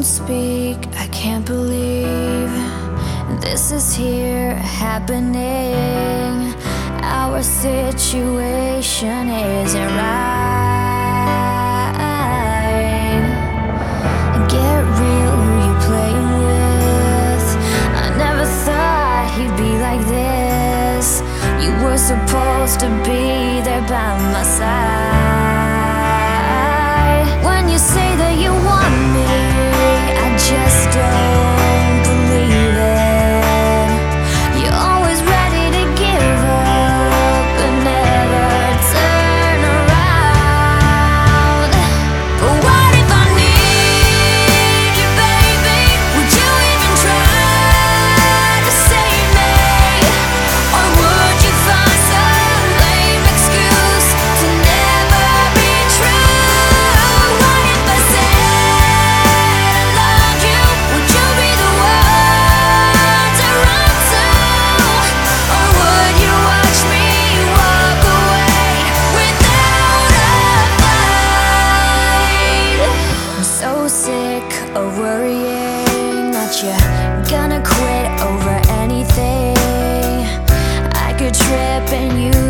speak, I can't believe this is here happening. Our situation isn't right. Get real, who you playing with? I never thought he'd be like this. You were supposed to be there by my side. When you say that you want me, I just don't believe it. You're always ready to give up, but never turn around. But what if I need you, baby? Would you even try to save me? Or would you find some lame excuse to never be true? What if I said I loved you? Would you be the one to run to? Or would you watch me walk away without a fight? I'm so sick of worrying that you're gonna quit over anything. I could trip and you